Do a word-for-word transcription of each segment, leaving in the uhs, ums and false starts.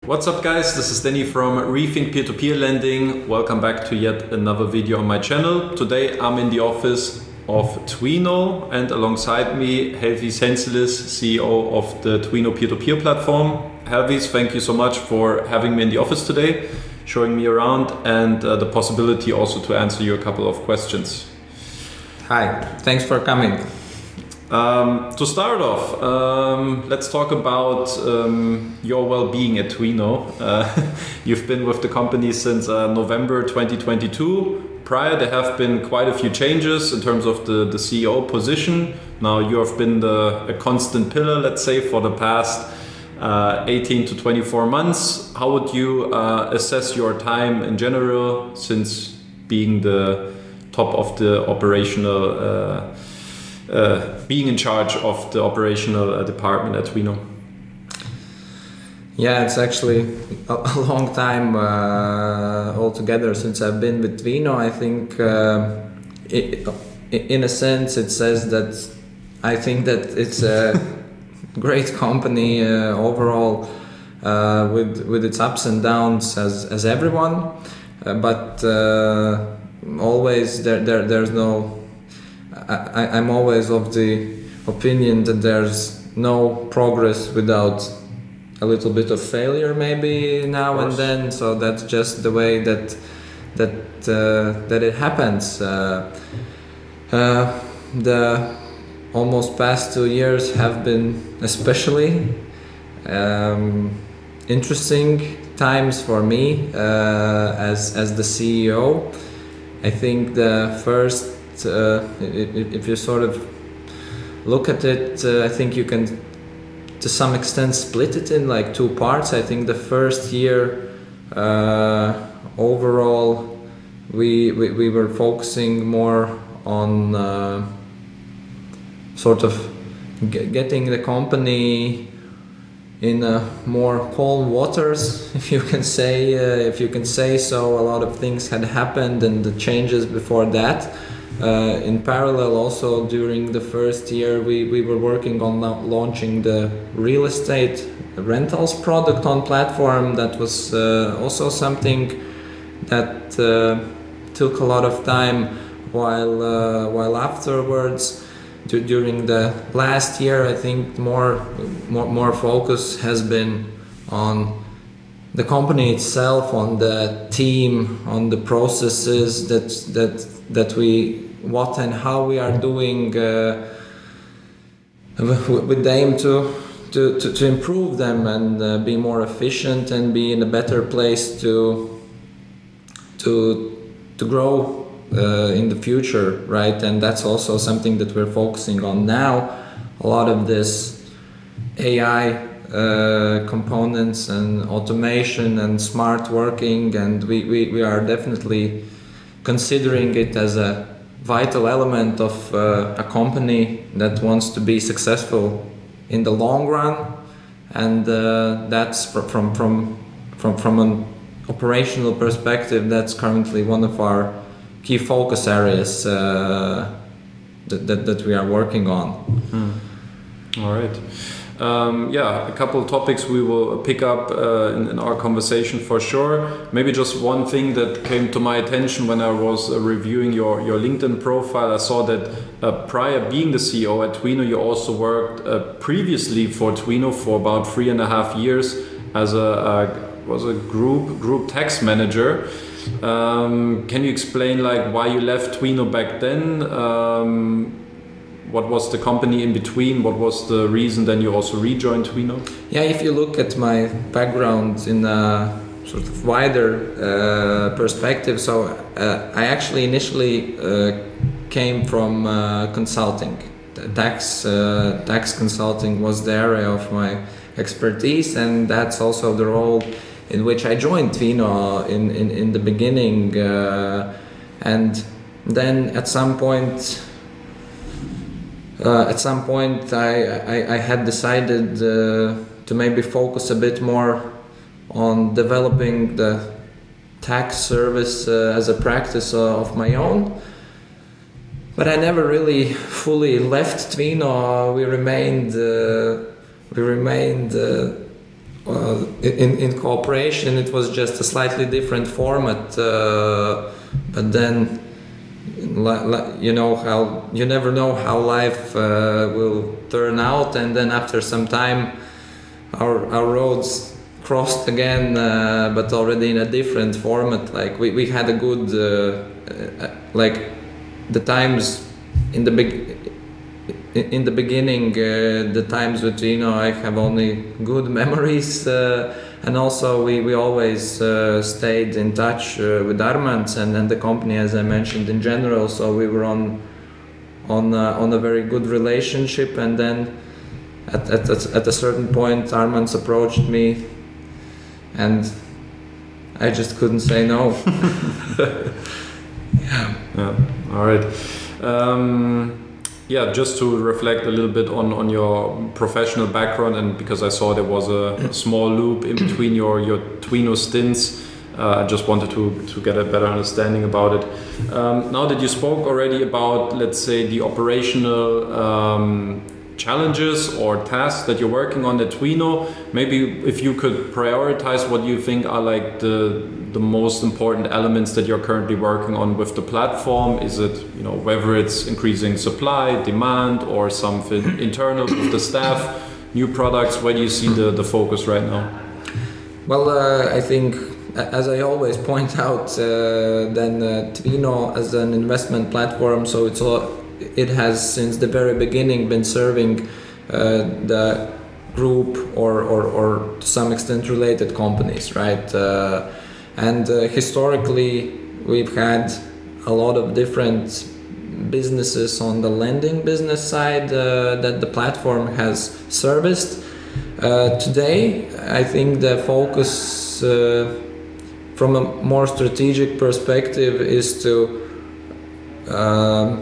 What's up guys, this is Danny from Rethink Peer-to-Peer Lending. Welcome back to yet another video on my channel. Today I'm in the office of Twino and alongside me Helvis Henselis, C E O of the Twino Peer-to-Peer platform. Helvis, thank you so much for having me in the office today, showing me around and uh, the possibility also to answer you a couple of questions. Hi, thanks for coming. Um, to start off, um, let's talk about um, your well-being at Twino. Uh, you've been with the company since uh, November twenty twenty-two. Prior, there have been quite a few changes in terms of the, the C E O position. Now you have been the, a constant pillar, let's say, for the past uh, eighteen to twenty-four months. How would you uh, assess your time in general since being the top of the operational uh, Uh, being in charge of the operational uh, department at Twino? Yeah, it's actually a, a long time uh, altogether since I've been with Twino. I think uh, it, in a sense it says that I think that it's a great company uh, overall uh, with with its ups and downs as, as everyone, uh, but uh, always there, there there's no I, I'm always of the opinion that there's no progress without a little bit of failure, maybe now and then. So that's just the way that that uh, that it happens. Uh, uh, the almost past two years have been especially um, interesting times for me uh, as as the C E O. I think the first. Uh, if you sort of look at it, uh, I think you can to some extent split it in like two parts. I think the first year uh, overall we, we we were focusing more on uh, sort of g- getting the company in uh, more calm waters, if you can say uh, if you can say so. A lot of things had happened and the changes before that. Uh, in parallel, also during the first year, we, we were working on launching the real estate rentals product on platform. That was uh, also something that uh, took a lot of time. While uh, while afterwards, d- during the last year, I think more more more focus has been on the company itself, on the team, on the processes that that that we. What and how we are doing uh, with the aim to, to, to, to improve them and uh, be more efficient and be in a better place to to to grow uh, in the future, right? And that's also something that we're focusing on now. A lot of this A I uh, components and automation and smart working, and we, we, we are definitely considering it as a vital element of uh, a company that wants to be successful in the long run, and uh, that's fr- from from from from an operational perspective. That's currently one of our key focus areas uh, that, that that we are working on. Hmm. All right. Um, yeah, a couple of topics we will pick up uh, in, in our conversation for sure. Maybe just one thing that came to my attention when I was uh, reviewing your, your LinkedIn profile. I saw that uh, prior being the C E O at Twino, you also worked uh, previously for Twino for about three and a half years as a, a was a group group tax manager. Um, can you explain like why you left Twino back then? Um, What was the company in between? What was the reason then you also rejoined Twino? Yeah, if you look at my background in a sort of wider uh, perspective, so uh, I actually initially uh, came from uh, consulting. Tax uh, tax consulting was the area of my expertise, and that's also the role in which I joined Twino in, in, in the beginning. Uh, and then at some point, Uh, at some point, I, I, I had decided uh, to maybe focus a bit more on developing the tax service uh, as a practice uh, of my own. But I never really fully left Twino. We remained uh, we remained uh, uh, in in cooperation, it was just a slightly different format. Uh, but then, you know how you never know how life uh, will turn out, and then after some time, our our roads crossed again, uh, but already in a different format. Like we, we had a good uh, uh, like the times in the big in the beginning, uh, the times with Vino, I have only good memories, uh, and also we we always uh, stayed in touch uh, with Armands and, and the company, as I mentioned, in general. So we were on on uh, on a very good relationship, and then at at at a certain point, Armands approached me, and I just couldn't say no. yeah. Yeah. All right. Um, Yeah, just to reflect a little bit on, on your professional background, and because I saw there was a small loop in between your, your Twino stints, uh, I just wanted to, to get a better understanding about it. Um, now that you spoke already about, let's say, the operational um, challenges or tasks that you're working on at Twino, maybe if you could prioritize what you think are like the the most important elements that you're currently working on with the platform. Is it, you know, whether it's increasing supply, demand, or something internal with the staff, new products? Where do you see the, the focus right now? Well, uh, I think, as I always point out, uh, then uh, Twino as an investment platform, so it's all, it has since the very beginning been serving uh, the group or, or, or to some extent related companies, right? Uh, And uh, historically, we've had a lot of different businesses on the lending business side uh, that the platform has serviced. Uh, today, I think the focus uh, from a more strategic perspective is to uh,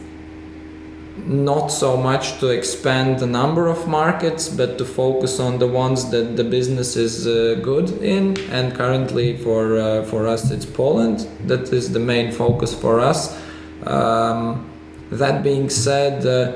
not so much to expand the number of markets, but to focus on the ones that the business is uh, good in. And currently for uh, for us it's Poland. That is the main focus for us. Um, that being said, uh,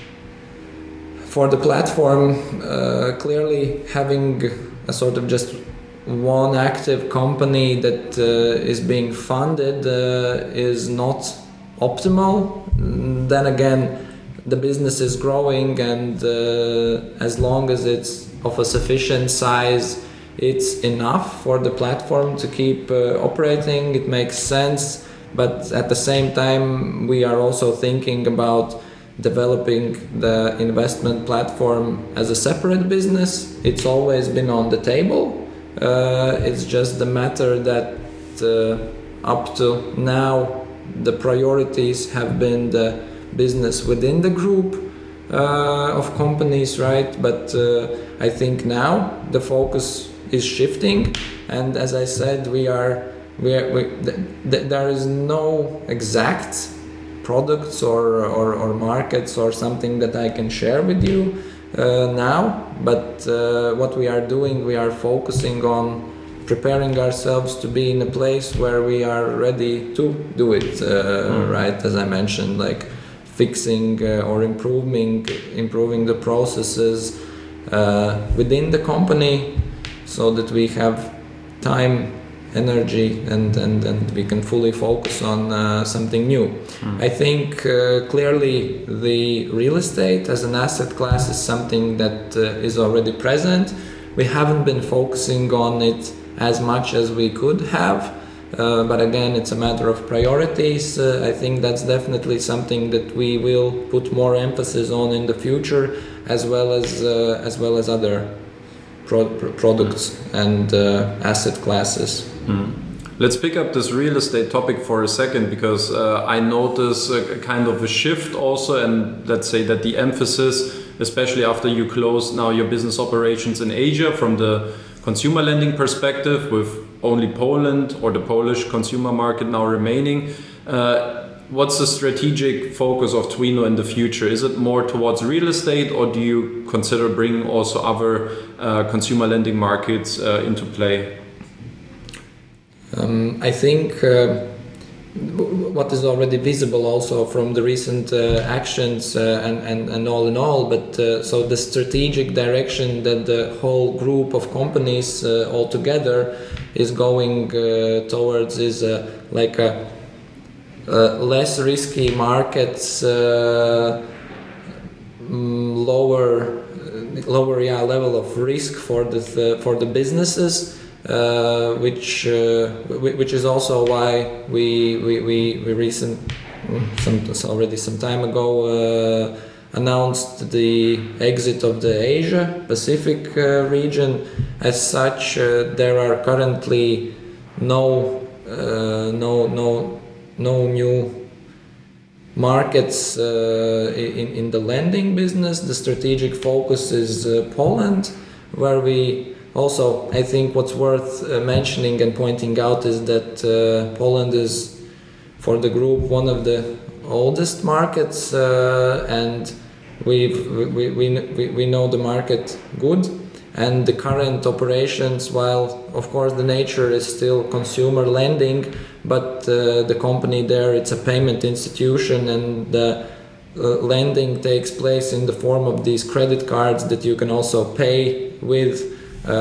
for the platform, uh, clearly having a sort of just one active company that uh, is being funded uh, is not optimal. Then again, the business is growing, and uh, as long as it's of a sufficient size, it's enough for the platform to keep uh, operating. It makes sense, but at the same time, we are also thinking about developing the investment platform as a separate business. It's always been on the table. Uh, it's just the matter that uh, up to now, the priorities have been the business within the group uh, of companies, right? But uh, I think now the focus is shifting, and as I said, we are we are we, th- th- there is no exact products or, or or markets or something that I can share with you uh, now. But uh, what we are doing, we are focusing on preparing ourselves to be in a place where we are ready to do it, uh, mm. right? As I mentioned, like fixing uh, or improving improving the processes uh, within the company, so that we have time, energy, and and, and we can fully focus on uh, something new. Mm. I think uh, clearly the real estate as an asset class is something that uh, is already present. We haven't been focusing on it as much as we could have. Uh, but again, it's a matter of priorities. Uh, I think that's definitely something that we will put more emphasis on in the future, as well as uh, as well as other pro- pro- products and uh, asset classes. Mm. Let's pick up this real estate topic for a second, because uh, I notice a, a kind of a shift also, and let's say that the emphasis, especially after you close now your business operations in Asia, from the consumer lending perspective, with only Poland or the Polish consumer market now remaining. Uh, what's the strategic focus of Twino in the future? Is it more towards real estate, or do you consider bringing also other uh, consumer lending markets uh, into play? Um, I think uh, what is already visible also from the recent uh, actions uh, and, and, and all in all. But uh, so the strategic direction that the whole group of companies uh, all together is going uh, towards is uh, like a, a less risky markets, uh, lower lower yeah, level of risk for the for the businesses. Uh, which uh, which is also why we we we, we recent some already some time ago uh, announced the exit of the Asia Pacific uh, region. As such, uh, there are currently no uh, no no no new markets uh, in in the lending business. The strategic focus is uh, Poland, where we also, I think what's worth uh, mentioning and pointing out is that uh, Poland is, for the group, one of the oldest markets, uh, and we've, we, we, we, we know the market good. And the current operations, while of course the nature is still consumer lending, but uh, the company there, it's a payment institution, and the uh, lending takes place in the form of these credit cards that you can also pay with.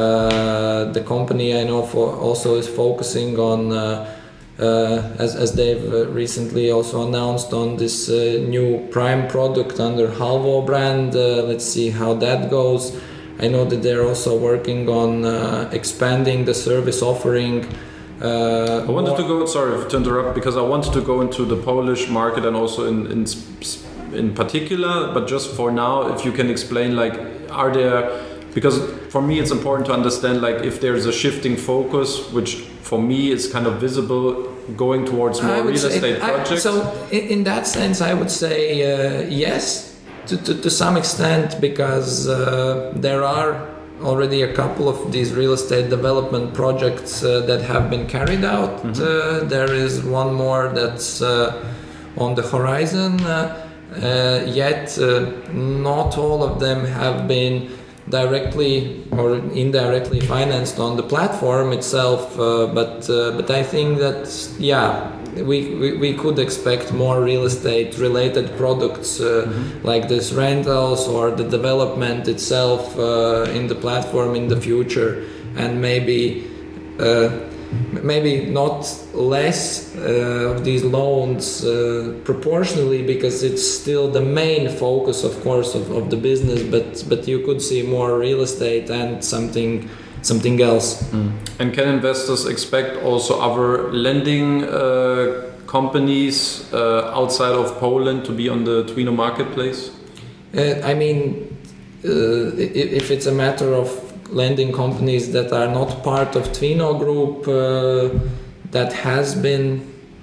Uh, the company I know for also is focusing on, uh, uh, as, as they've uh, recently also announced, on this uh, new Prime product under Halvo brand. Uh, let's see how that goes. I know that they're also working on uh, expanding the service offering. Uh, I wanted to go, sorry to interrupt, because I wanted to go into the Polish market and also in, in, in particular, but just for now, if you can explain, like, are there, because for me it's important to understand, like, if there's a shifting focus, which for me is kind of visible, going towards more real say, estate I, projects. So in, in that sense, I would say uh, yes, to, to, to some extent, because uh, there are already a couple of these real estate development projects uh, that have been carried out. Mm-hmm. Uh, there is one more that's uh, on the horizon, uh, uh, yet uh, not all of them have been directly or indirectly financed on the platform itself, uh, but uh, but I think that yeah, we, we we could expect more real estate related products uh, mm-hmm. like this rentals or the development itself uh, in the platform in the future, and maybe uh, maybe not less uh, of these loans uh, proportionally, because it's still the main focus, of course, of, of the business, but but you could see more real estate and something something else. Mm. And can investors expect also other lending uh, companies uh, outside of Poland to be on the Twino marketplace? Uh, I mean, uh, if it's a matter of lending companies that are not part of Twino Group, uh, that has been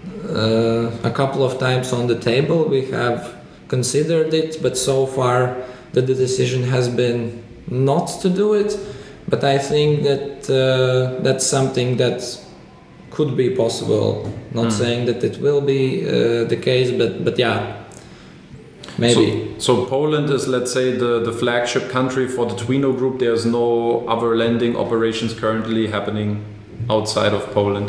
uh, a couple of times on the table. We have considered it, but so far the, the decision has been not to do it. But I think that uh, that's something that could be possible. Not mm. saying that it will be uh, the case, but but yeah. Maybe. So, so Poland is, let's say, the, the flagship country for the Twino Group. There's no other lending operations currently happening outside of Poland.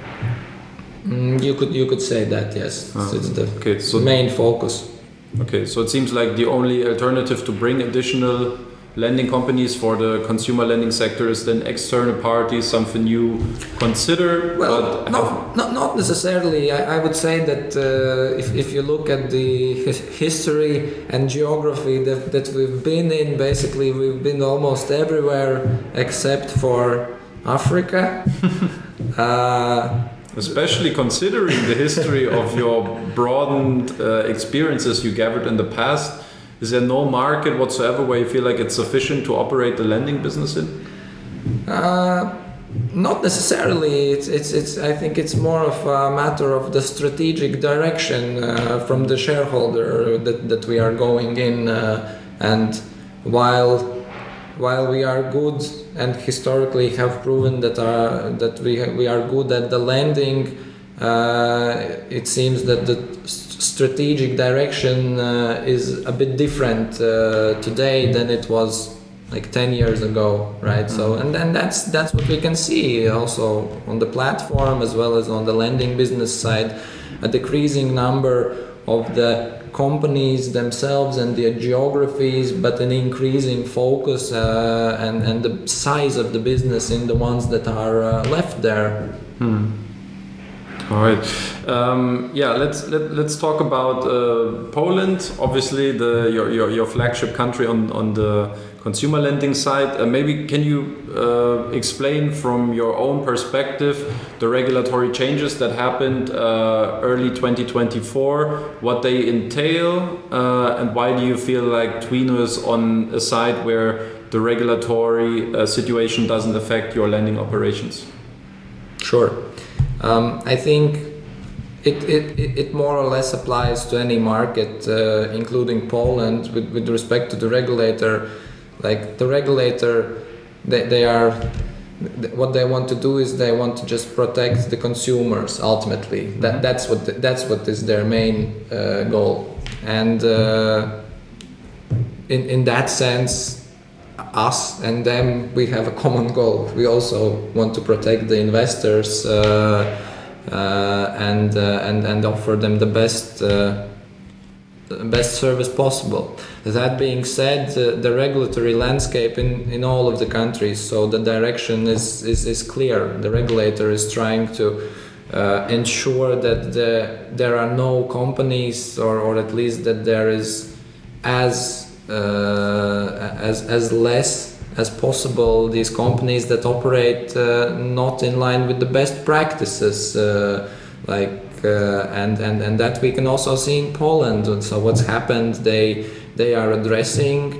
Mm, you could you could say that, yes. Ah, it's the okay, so main focus. Okay, so it seems like the only alternative to bring additional lending companies for the consumer lending sector is then external parties, something you consider? Well, but not, not, not necessarily. I, I would say that uh, if, if you look at the his history and geography that, that we've been in, basically we've been almost everywhere except for Africa. uh, Especially considering the history of your broadened uh, experiences you gathered in the past. Is there no market whatsoever where you feel like it's sufficient to operate the lending business in? Uh, not necessarily. It's, it's, it's, I think it's more of a matter of the strategic direction uh, from the shareholder that, that we are going in. Uh, and while while we are good and historically have proven that our, that we we are good at the lending, uh, it seems that the strategic direction uh, is a bit different uh, today than it was like ten years ago, right? Mm-hmm. So and then that's that's what we can see also on the platform as well as on the lending business side. a decreasing number of the companies themselves and the geographies, but an increasing focus uh, and, and the size of the business in the ones that are uh, left there. Hmm. All right. Um, yeah, let's let, let's talk about uh, Poland. Obviously, the your, your your flagship country on on the consumer lending side. Uh, maybe can you uh, explain from your own perspective the regulatory changes that happened uh, early twenty twenty-four, what they entail, uh, and why do you feel like Twino is on a side where the regulatory uh, situation doesn't affect your lending operations? Sure. Um, I think it, it, it more or less applies to any market, uh, including Poland, with, with respect to the regulator. Like the regulator, they, they are, what they want to do is they want to just protect the consumers ultimately. That, that's, what the, that's what is their main uh, goal. And uh, in, in that sense, us and them, we have a common goal. We also want to protect the investors uh, uh, and, uh, and and offer them the best uh, best service possible. That being said, uh, the regulatory landscape in, in all of the countries, so the direction is, is, is clear. The regulator is trying to uh, ensure that the, there are no companies, or, or at least that there is as Uh, as as less as possible these companies that operate uh, not in line with the best practices, uh, like uh, and and and that we can also see in Poland. And so what's happened? They they are addressing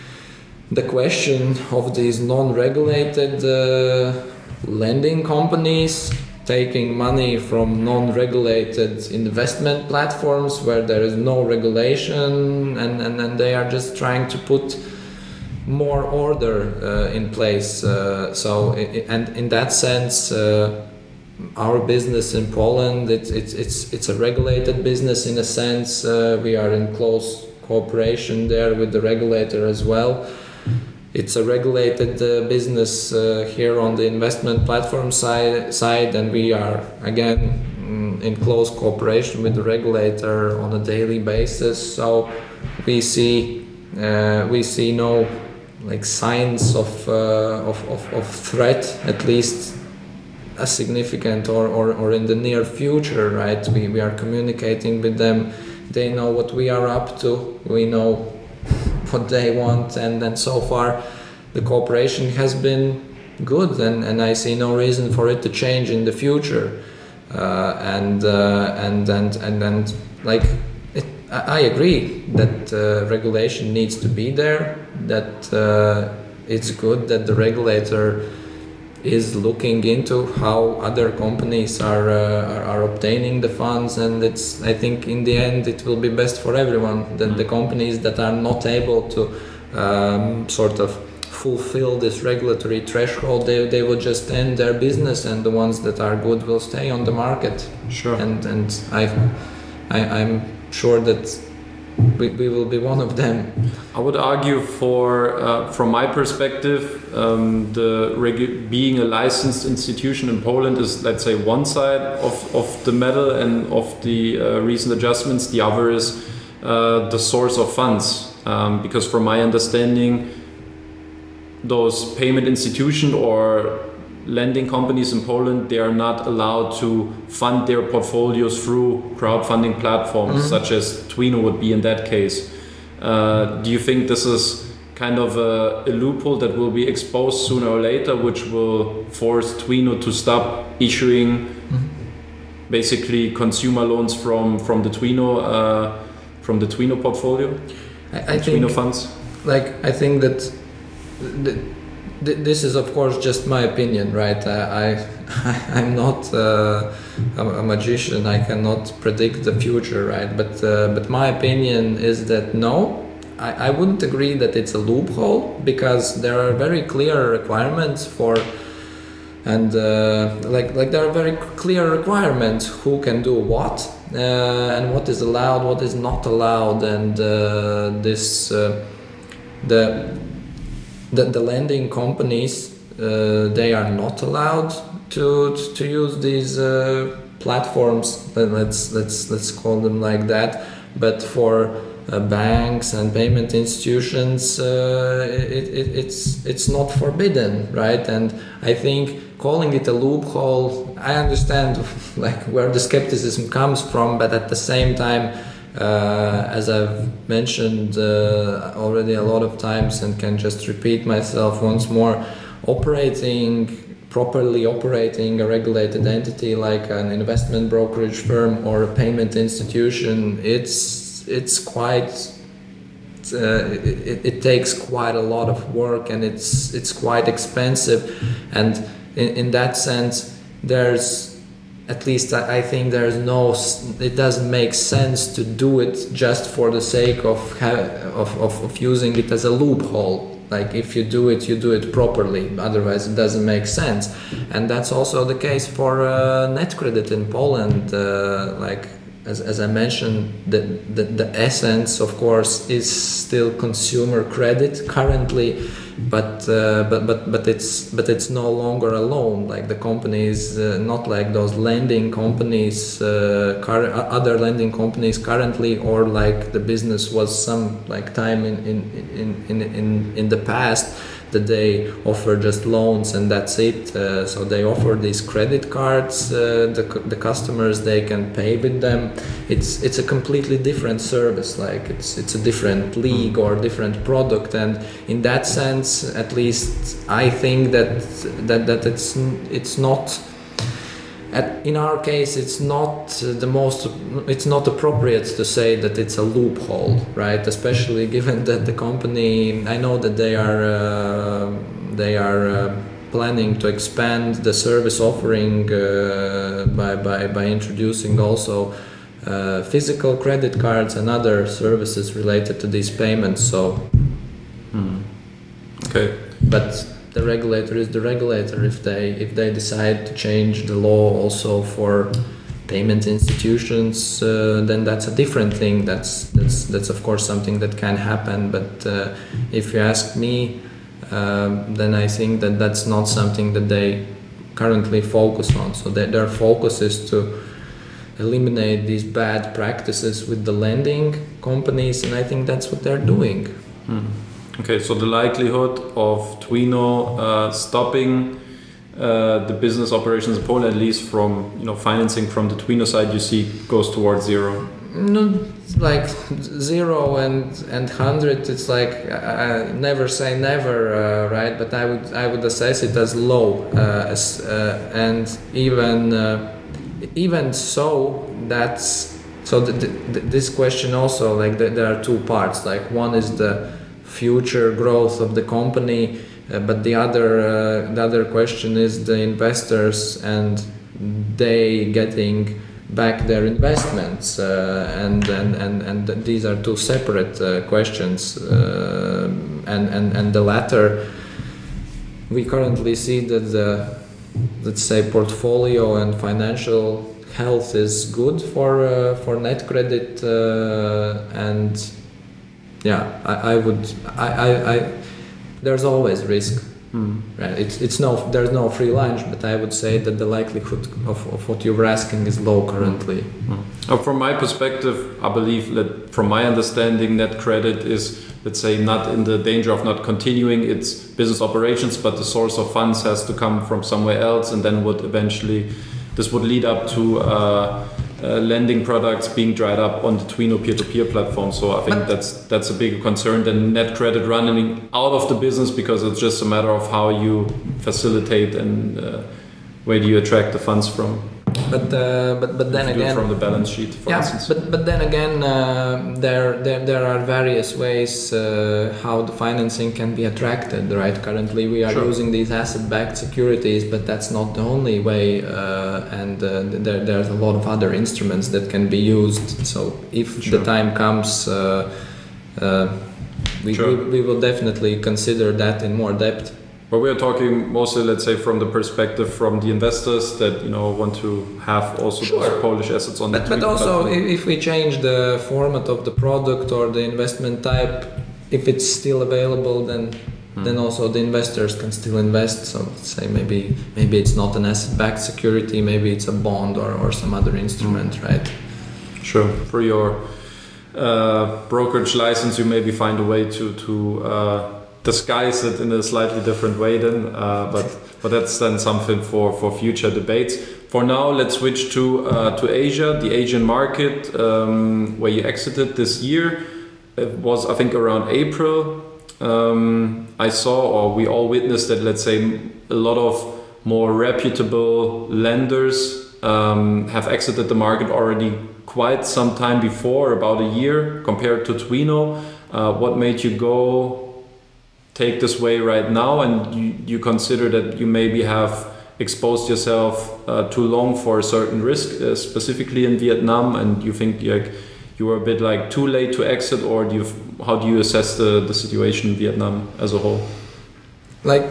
the question of these non-regulated uh, lending companies taking money from non-regulated investment platforms where there is no regulation, and, and, and they are just trying to put more order uh, in place. Uh, so, it, and in that sense, uh, our business in Poland, it's, it's, it's, it's a regulated business in a sense. Uh, we are in close cooperation there with the regulator as well. It's a regulated uh, business uh, here on the investment platform side, side, and we are again mm, in close cooperation with the regulator on a daily basis. So we see uh, we see no like signs of, uh, of, of of threat, at least a significant or, or, or in the near future. Right? We we are communicating with them. They know what we are up to. We know what they want, and then so far the cooperation has been good, and, and I see no reason for it to change in the future. Uh, and, uh, and and and and like it, I agree that uh, regulation needs to be there. That uh, it's good that the regulator is looking into how other companies are, uh, are are obtaining the funds, and it's I think in the end it will be best for everyone. That the companies that are not able to um, sort of fulfill this regulatory threshold, they they will just end their business, and the ones that are good will stay on the market. Sure. And and I, I I'm sure that we, we will be one of them. I would argue for, uh, from my perspective, um, the regu- being a licensed institution in Poland is, let's say, one side of, of the medal and of the uh, recent adjustments. The other is uh, the source of funds, um, because from my understanding, those payment institutions or lending companies in Poland, they are not allowed to fund their portfolios through crowdfunding platforms, mm-hmm. such as Twino would be in that case. Uh, do you think this is kind of a, a loophole that will be exposed sooner or later, which will force Twino to stop issuing mm-hmm. basically consumer loans from from the Twino uh, from the Twino portfolio, I, I Twino think, funds? Like I think that. The, This is, of course, just my opinion, right? I, I I'm not uh, a, a magician. I cannot predict the future, right? But uh, but my opinion is that no, I, I wouldn't agree that it's a loophole, because there are very clear requirements for, and uh, like like there are very clear requirements who can do what uh, and what is allowed, what is not allowed, and uh, this uh, the. The, the lending companies, uh, they are not allowed to to use these uh, platforms, let's let's let's call them like that. But for uh, banks and payment institutions, uh, it, it, it's it's not forbidden, right? And I think calling it a loophole, I understand like where the skepticism comes from, but at the same time, uh, as I've mentioned uh, already a lot of times and can just repeat myself once more, operating properly operating a regulated entity like an investment brokerage firm or a payment institution, it's it's quite uh, it, it takes quite a lot of work, and it's it's quite expensive, and in, in that sense there's at least I, I think there's no it doesn't make sense to do it just for the sake of of, of, of using it as a loophole. Like if you do it, you do it properly. Otherwise, it doesn't make sense. And that's also the case for uh, NetCredit in Poland. Uh, like as, as I mentioned, the, the the essence, of course, is still consumer credit currently, but uh, but but but it's but it's no longer a loan. Like the company is uh, not like those lending companies, uh, car- other lending companies currently, or like the business was some like time in in in in in, in the past, that they offer just loans and that's it. Uh, so they offer these credit cards. Uh, the the customers, they can pay with them. It's it's a completely different service. Like it's it's a different league or different product. And in that sense, at least I think that that that it's it's not. At, in our case, it's not the most. It's not appropriate to say that it's a loophole, right? Especially given that the company. I know that they are uh, they are uh, planning to expand the service offering uh, by by by introducing also uh, physical credit cards and other services related to these payments. So, hmm. okay, but. The regulator is the regulator. If they if they decide to change the law also for payment institutions, uh, then that's a different thing. That's that's that's of course something that can happen. But uh, if you ask me, uh, then I think that that's not something that they currently focus on. So that their focus is to eliminate these bad practices with the lending companies, and I think that's what they're doing. Hmm. Okay, so the likelihood of Twino uh, stopping uh, the business operations in Poland, at least from you know financing from the Twino side, you see goes towards zero. No, like zero and and hundred. It's like I never say never, uh, right? But I would I would assess it as low, uh, as, uh, and even uh, even so, that's so. The, the, this question also, like the, there are two parts. Like one is the future growth of the company, uh, but the other uh, the other question is the investors and they getting back their investments, uh, and, and and and these are two separate uh, questions, uh, and and and the latter, we currently see that the, let's say, portfolio and financial health is good for uh, for NetCredit, uh, and yeah, I, I would I, I, I there's always risk. Hmm. Right. It's it's no there's no free lunch, but I would say that the likelihood of, of what you were asking is low currently. Hmm. Uh, from my perspective, I believe that from my understanding, NetCredit is, let's say, not in the danger of not continuing its business operations, but the source of funds has to come from somewhere else, and then would eventually this would lead up to uh, uh, lending products being dried up on the Twino peer-to-peer platform. So I think but that's that's a bigger concern than NetCredit running out of the business, because it's just a matter of how you facilitate and uh, where do you attract the funds from. But uh, but but then if you again, do it from the balance sheet, for yeah. instance. But but then again, uh, there there there are various ways uh, how the financing can be attracted. Right. Currently, we are Sure. using these asset-backed securities, but that's not the only way. Uh, and uh, there there's a lot of other instruments that can be used. So if Sure. the time comes, uh, uh, we, Sure. we we will definitely consider that in more depth. But we are talking mostly, let's say, from the perspective from the investors that you know want to have also Sure. those Polish assets on But, the but Twino also, platform. if we change the format of the product or the investment type, if it's still available, then mm. then also the investors can still invest. So let's say maybe maybe it's not an asset-backed security, maybe it's a bond or, or some other instrument, mm. right? Sure. For your uh, brokerage license, you maybe find a way to to uh, disguise it in a slightly different way then, uh, but but that's then something for, for future debates. For now, let's switch to uh, to Asia, the Asian market, um, where you exited this year. It was, I think, around April. Um, I saw, or we all witnessed that, let's say, a lot of more reputable lenders um, have exited the market already quite some time before, about a year, compared to Twino. Uh, what made you go take this way right now, and you, you consider that you maybe have exposed yourself uh, too long for a certain risk, uh, specifically in Vietnam, and you think like you were a bit like too late to exit, or do you, how do you assess the, the situation in Vietnam as a whole? Like,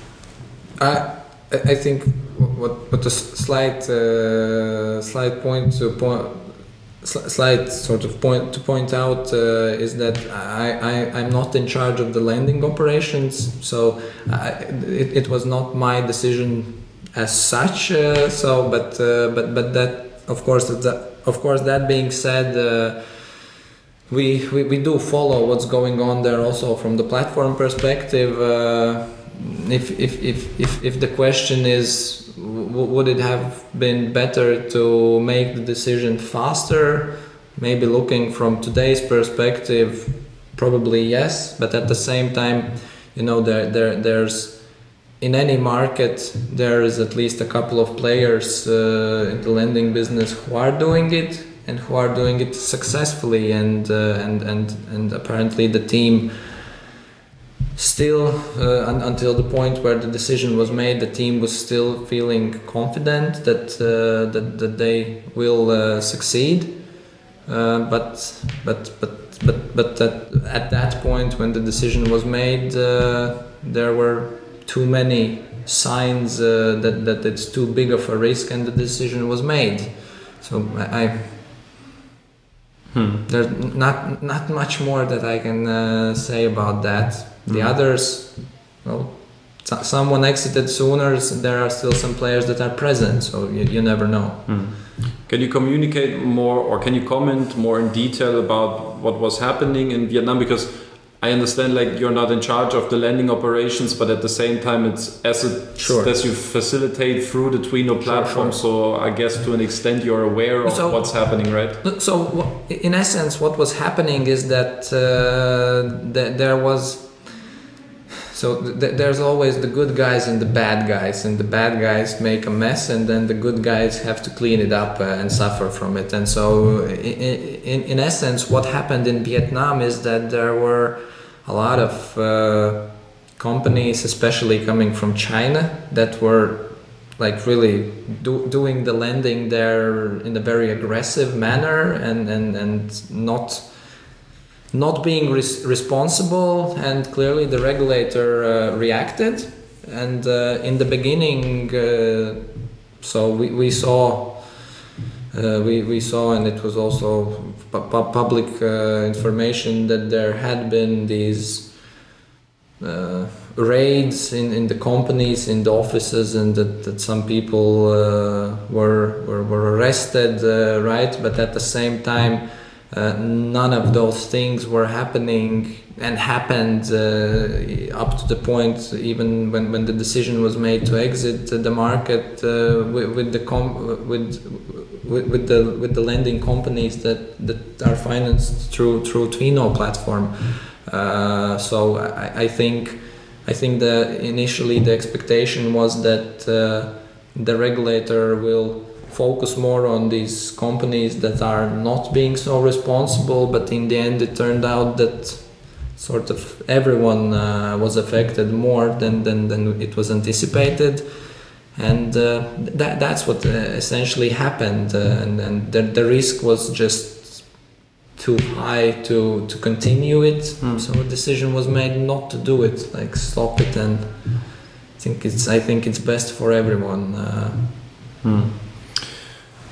I I think what what a slight uh, slight point to point slight sort of point to point out uh, is that I, I I'm not in charge of the lending operations, so I, it it was not my decision as such. Uh, so, but uh, but but that of course that of course that being said, uh, we, we we do follow what's going on there also from the platform perspective. Uh, if, if if if if the question is, would it have been better to make the decision faster? Maybe looking from today's perspective, probably yes. But at the same time, you know, there there there's in any market there is at least a couple of players uh, in the lending business who are doing it and who are doing it successfully, and uh, and and and apparently the team. Still, uh, un- until the point where the decision was made, the team was still feeling confident that uh, that, that they will uh, succeed. Uh, but but but but but that, at that point, when the decision was made, uh, there were too many signs uh, that that it's too big of a risk, and the decision was made. So I. I hmm. There's not not much more that I can uh, say about that. The mm. others, well, so someone exited sooner. There are still some players that are present, so you, you never know. Mm. Can you communicate more, or can you comment more in detail about what was happening in Vietnam? Because I understand, like, you're not in charge of the lending operations, but at the same time, it's assets sure. that you facilitate through the Twino platform. Sure, sure. So I guess to an extent, you're aware of so, what's happening, right? So in essence, what was happening is that uh, th- there was. So th- there's always the good guys and the bad guys, and the bad guys make a mess, and then the good guys have to clean it up uh, and suffer from it. And so, in, in, in essence, what happened in Vietnam is that there were a lot of uh, companies, especially coming from China, that were like really do, doing the lending there in a very aggressive manner, and and and not. Not being res- responsible, and clearly the regulator uh, reacted. And uh, in the beginning, uh, so we, we saw, uh, we, we saw, and it was also pu- public uh, information that there had been these uh, raids in, in the companies, in the offices, and that, that some people uh, were, were were arrested, uh, right? But at the same time, Uh, none of those things were happening and happened uh, up to the point even when, when the decision was made to exit the market uh, with, with the com- with, with with the with the lending companies that, that are financed through through Twino platform. Uh, so I, I think I think the initially the expectation was that uh, the regulator will focus more on these companies that are not being so responsible, but in the end it turned out that sort of everyone uh, was affected more than, than, than it was anticipated, and uh, that that's what uh, essentially happened, uh, and, and the, the risk was just too high to, to continue it, mm. so a decision was made not to do it, like stop it, and I think it's I think it's best for everyone. Uh, mm.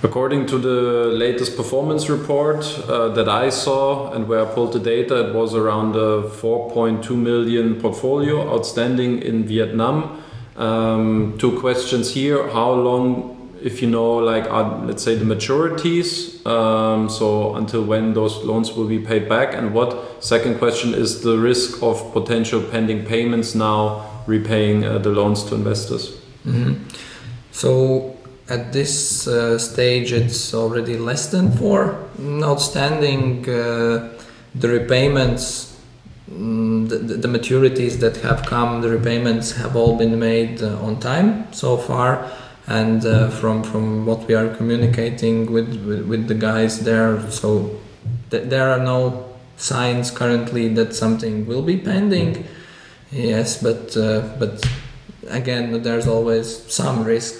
According to the latest performance report uh, that I saw and where I pulled the data, it was around a four point two million portfolio outstanding in Vietnam. Um, two questions here. How long, if you know, like are, let's say the maturities, um, so until when those loans will be paid back, and what, second question is the risk of potential pending payments now repaying uh, the loans to investors. Mm-hmm. So at this uh, stage it's already less than four outstanding. Uh, the repayments, mm, the, the maturities that have come, the repayments have all been made uh, on time so far. And uh, from from what we are communicating with, with, with the guys there, so th- there are no signs currently that something will be pending. Yes, but uh, but again, there's always some risk.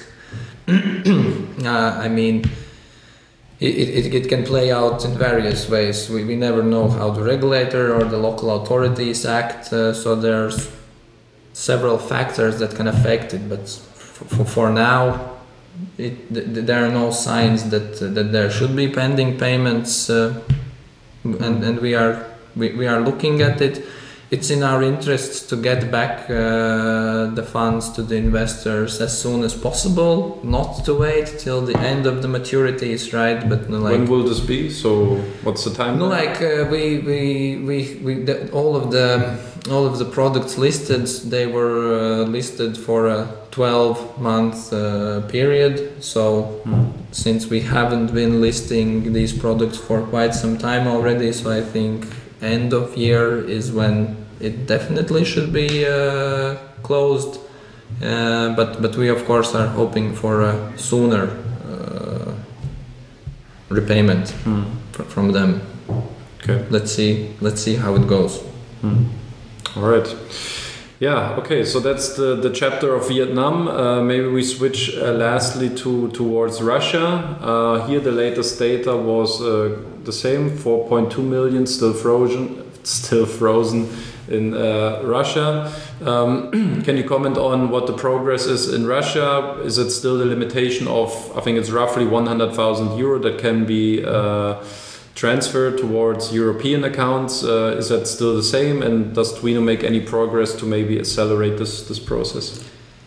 uh, I mean, it, it, it can play out in various ways. We, we never know how the regulator or the local authorities act, uh, so there's several factors that can affect it. But for, for now, it, th- there are no signs that uh, that there should be pending payments, uh, and and we are we, we are looking at it. It's in our interests to get back uh, the funds to the investors as soon as possible, not to wait till the end of the maturities, right? But no, like, when will this be? So what's the time? No, like uh, we we we, we the, all of the all of the products listed, they were uh, listed for a twelve month uh, period. So mm. since we haven't been listing these products for quite some time already, so I think end of year is when it definitely should be uh, closed, uh, but but we of course are hoping for a sooner uh, repayment mm. fr- from them. Okay. Let's see. Let's see how it goes. Mm. All right. Yeah. Okay. So that's the, the chapter of Vietnam. Uh, maybe we switch uh, lastly to towards Russia. Uh, here the latest data was uh, the same, four point two million still frozen, still frozen in uh, Russia. Um, can you comment on what the progress is in Russia? Is it still the limitation of, I think it's roughly one hundred thousand euro that can be uh, transferred towards European accounts? Uh, is that still the same? And does Twino make any progress to maybe accelerate this, this process?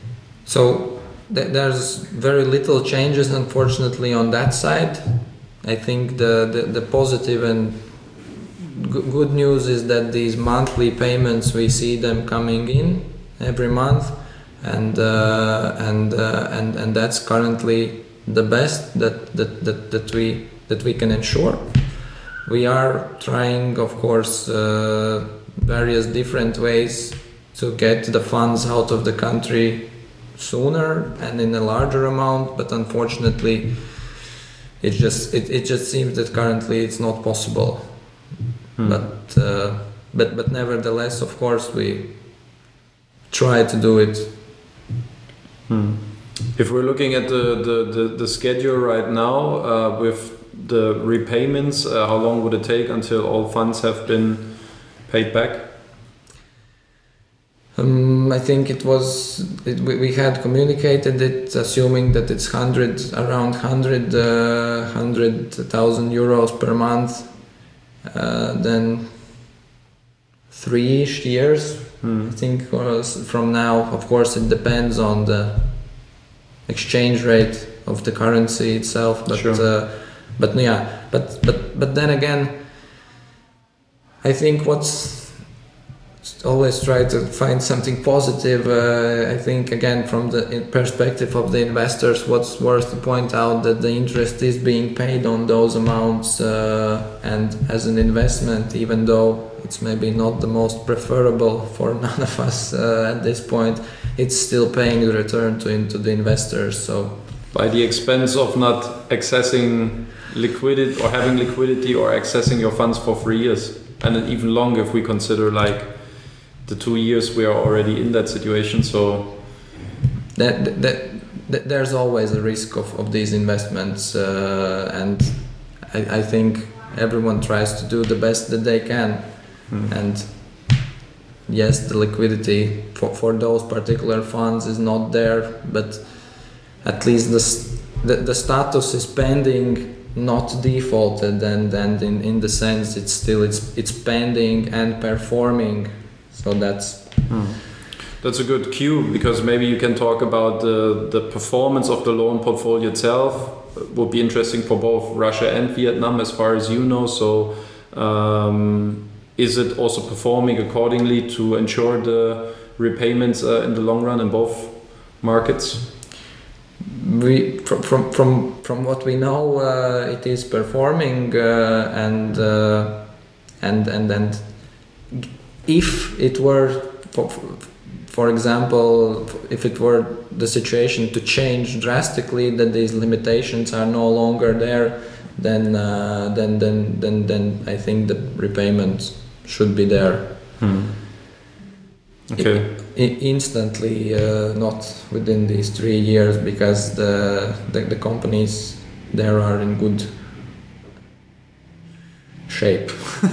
So th- there's very little changes, unfortunately, on that side. I think the, the, the positive and g- good news is that these monthly payments, we see them coming in every month, and uh, and, uh, and and that's currently the best that, that, that, that we that we can ensure. We are trying, of course, uh, various different ways to get the funds out of the country sooner and in a larger amount, but unfortunately, it just it, it just seems that currently it's not possible. Hmm. But uh, but but nevertheless, of course, we try to do it. Hmm. If we're looking at the the, the, the schedule right now uh, with the repayments, uh, how long would it take until all funds have been paid back? Um, I think it was it, we, we had communicated it, assuming that it's hundred around hundred uh, hundred thousand euros per month. Uh, then three-ish years, hmm. I think, or from now. Of course, it depends on the exchange rate of the currency itself. But sure. uh, but yeah, but but but then again, I think what's always try to find something positive. Uh, I think again from the perspective of the investors, what's worth to point out that the interest is being paid on those amounts, uh, and as an investment, even though it's maybe not the most preferable for none of us uh, at this point, it's still paying the return to into the investors. So by the expense of not accessing liquidity or having liquidity or accessing your funds for three years, and then even longer if we consider like the two years we are already in that situation. So that, that, that there's always a risk of, of these investments, uh, and I, I think everyone tries to do the best that they can. Hmm. And yes, the liquidity for, for those particular funds is not there, but at least this the, the status is pending, not defaulted, and and in, in the sense it's still it's it's pending and performing. So that's hmm. that's a good cue, because maybe you can talk about the the performance of the loan portfolio itself. It would be interesting for both Russia and Vietnam, as far as you know. So um, is it also performing accordingly to ensure the repayments uh, in the long run in both markets? We from from from, from what we know, uh, it is performing, uh, and uh, and and and if it were, for, for example, if it were the situation to change drastically, that these limitations are no longer there, then uh, then then then then I think the repayments should be there. Hmm. Okay. I, I instantly, uh, not within these three years, because the, the the companies there are in good shape.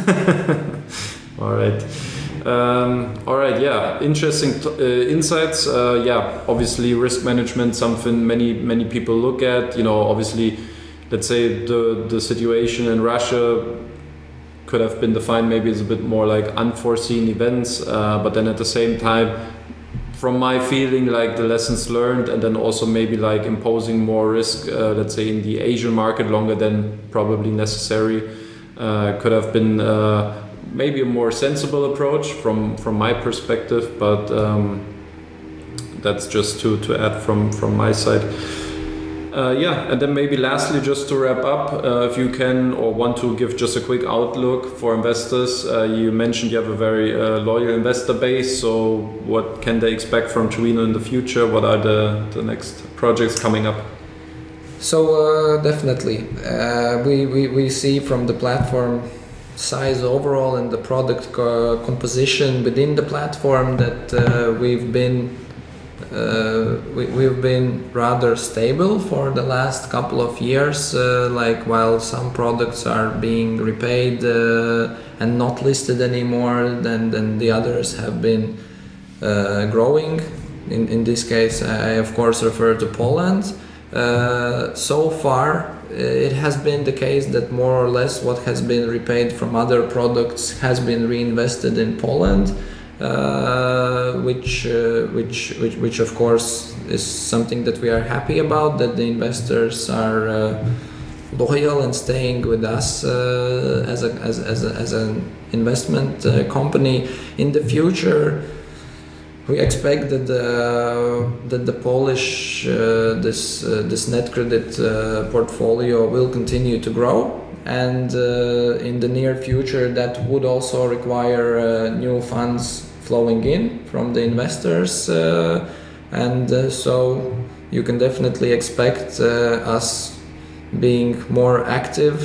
All right. Um, all right. Yeah. Interesting t- uh, insights. Uh, yeah. Obviously, risk management, something many many people look at. You know, obviously, let's say the the situation in Russia could have been defined maybe as a bit more like unforeseen events, uh, but then at the same time, from my feeling, like the lessons learned, and then also maybe like imposing more risk, uh, let's say in the Asian market longer than probably necessary, uh, could have been uh, maybe a more sensible approach from from my perspective. But um, that's just to to add from from my side. Uh, yeah, and then maybe lastly, just to wrap up, uh, if you can or want to give just a quick outlook for investors. Uh, you mentioned you have a very uh, loyal investor base, so what can they expect from Truino in the future? What are the, the next projects coming up? So uh, definitely, uh, we, we, we see from the platform size overall and the product co- composition within the platform that uh, we've been Uh, we, we've been rather stable for the last couple of years, uh, like while some products are being repaid uh, and not listed anymore, then, then the others have been uh, growing. In, in this case, I of course refer to Poland. Uh, so far, it has been the case that more or less what has been repaid from other products has been reinvested in Poland. Uh, which, uh, which, which, which of course is something that we are happy about, that the investors are uh, loyal and staying with us uh, as a as as, a, as an investment uh, company. In the future, we expect that the that the Polish uh, this uh, this net credit uh, portfolio will continue to grow. And uh, in the near future, that would also require uh, new funds flowing in from the investors, uh, and uh, so you can definitely expect uh, us being more active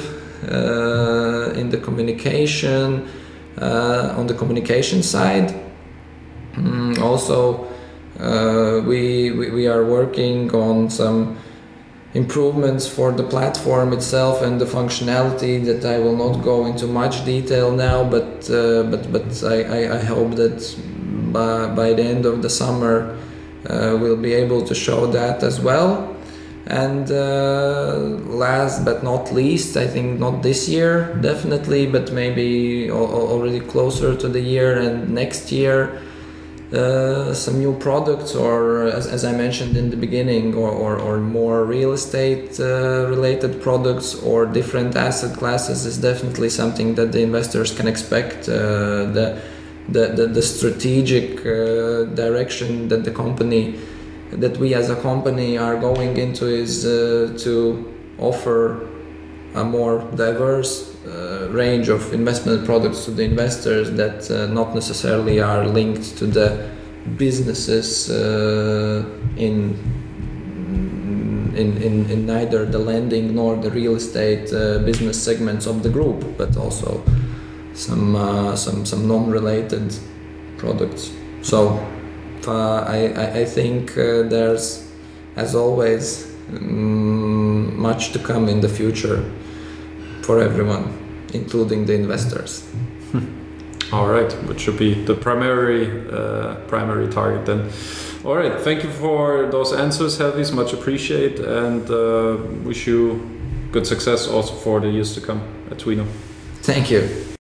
uh, in the communication, uh, on the communication side. Mm, also, uh, we, we we are working on some improvements for the platform itself and the functionality that I will not go into much detail now, but uh, but but I, I, I hope that by, by the end of the summer uh, we'll be able to show that as well. And uh, last but not least, I think not this year definitely, but maybe al- already closer to the year and next year, Uh, some new products, or as, as I mentioned in the beginning, or, or, or more real estate uh, related products or different asset classes is definitely something that the investors can expect. Uh, the, the, the, the strategic uh, direction that the company, that we as a company are going into is uh, to offer a more diverse Uh, range of investment products to the investors that uh, not necessarily are linked to the businesses uh, in, in in in neither the lending nor the real estate uh, business segments of the group, but also some uh, some some non-related products. So uh, I, I I think uh, there's, as always, um, much to come in the future for everyone, including the investors. All right, which should be the primary uh, primary target then. All right. Thank you for those answers, Helvis. Much appreciate, and uh, wish you good success also for the years to come at Twino. Thank you.